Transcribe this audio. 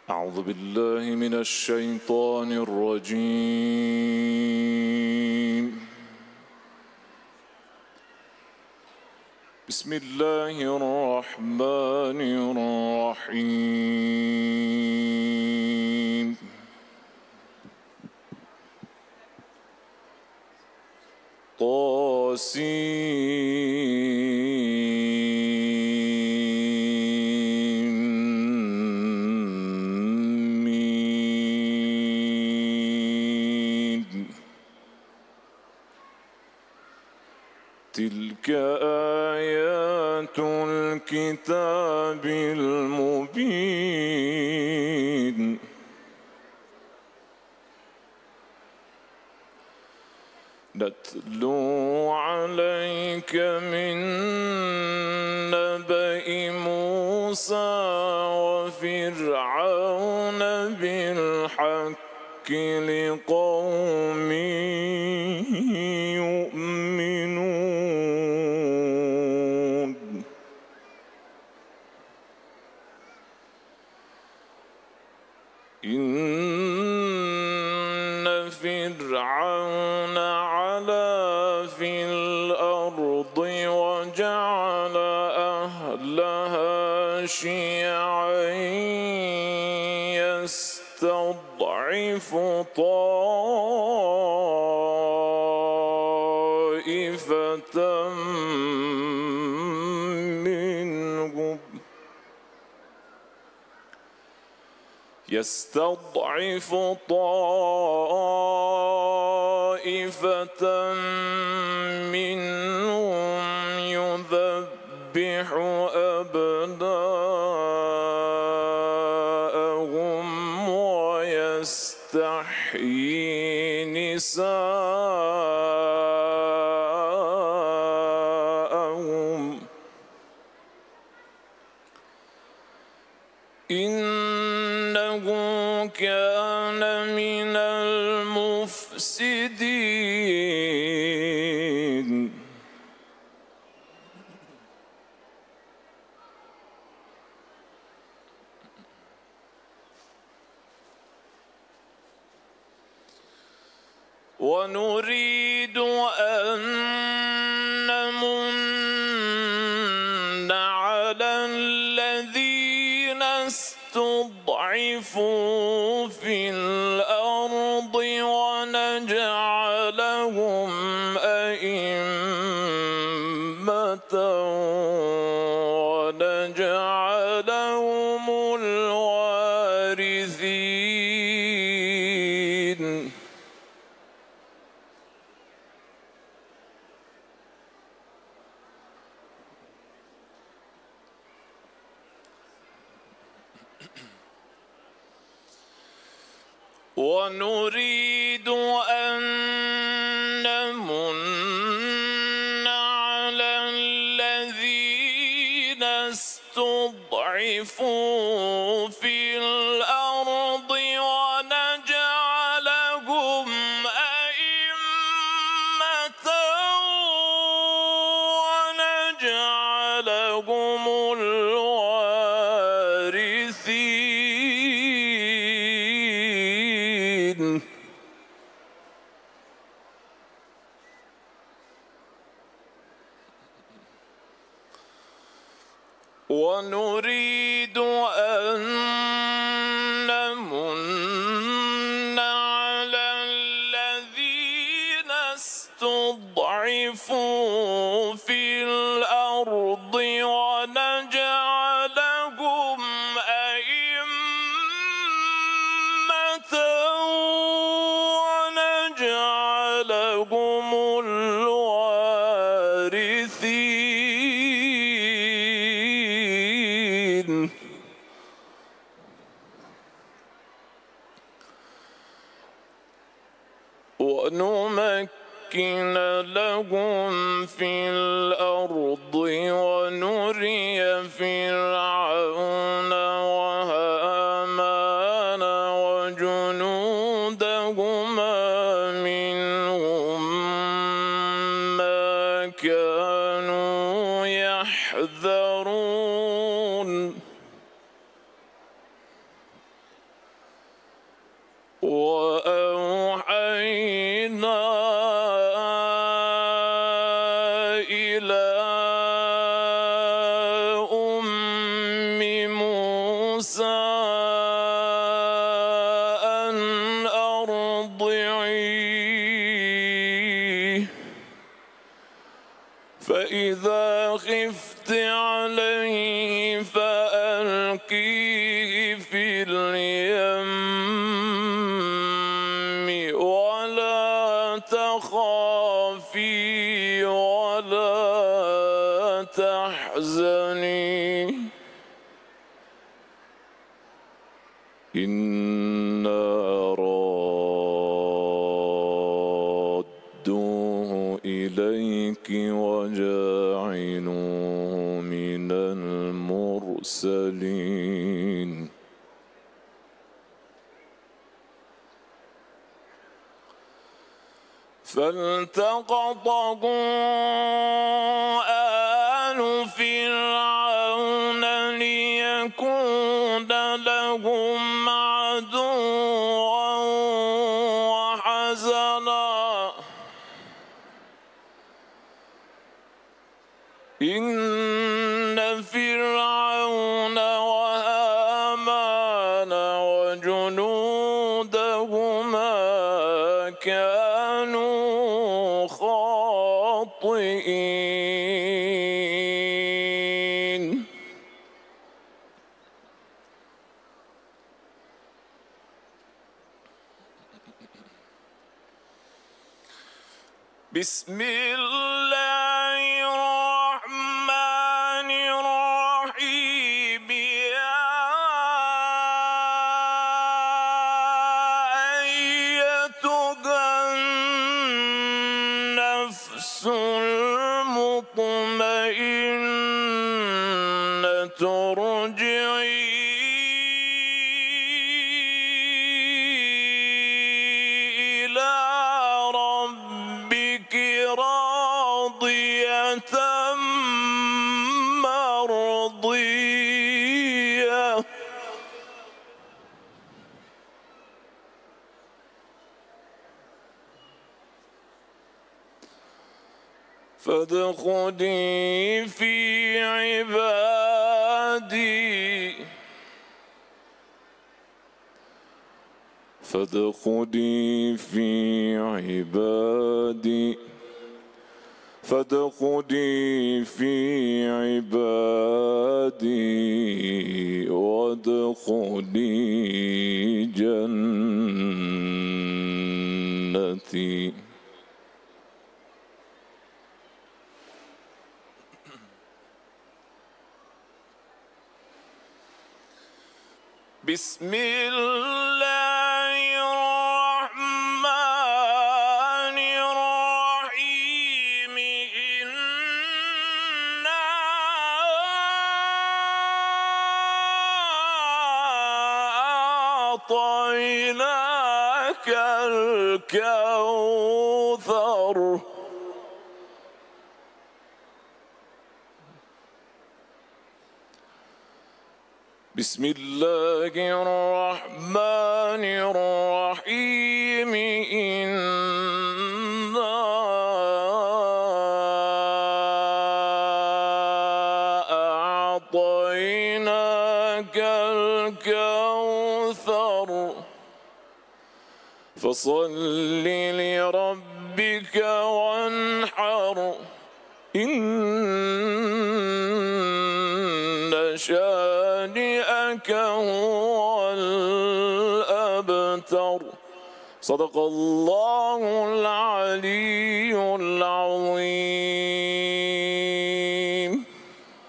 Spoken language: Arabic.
أعوذ بالله من الشيطان الرجيم. بسم الله الرحمن الرحيم. تلك آيات الكتاب المبين. نتلو عليك من نبأ موسى وفرعون بالحق لقوم يؤمنون. إن فرعون علا في الأرض وجعل أهلها شيعا يستضعف طائفة منهم يذبح أبناءهم ويستحيي نساءهم. إنه كان من المفسدين. ونريد أن نمن على الذين استضعفوا في الأرض ونجعلهم أئمة ونجعلهم الوارثين. ونريد أن نمن على الذين استضعفوا في الأرض ونجعلهم أئمة ونجعلهم الوارثين. ونريد أن نمن على الذين استضعفوا في الأرض ونجعلهم أئمة ونجعلهم الوارثين. ونمكن لهم في الأرض ونري فرعون وهامان وجنودهما منهم ما كانوا يحذرون. وأوحينا إلى أم موسى أن أرضعيه فإذا خفت عليه فألقيه في اليم ولا تخافي ولا تحزني إنا رادوه إليك وجاعلوه من المرسلين فالتقطه آل فرعون ليكون لهم عدوا وحزنا إن فرعون وهامان وجنودهما كانوا خاطئين بسم الله الرحمن الرحيم يا أيتها النفس المطمئنة ارجعي إلى ربك راضية مرضية فادخلي في عبادي فادخلي في عبادي فادخلي في عبادي وادخلي جنتي بسم الله الرحمن الرحيم إنا أعطيناك الكوثر بسم الله الرحمن الرحيم إنا أعطيناك الكوثر فصل لربك وانحر إن شانئك هو الأبتر صدق الله العلي العظيم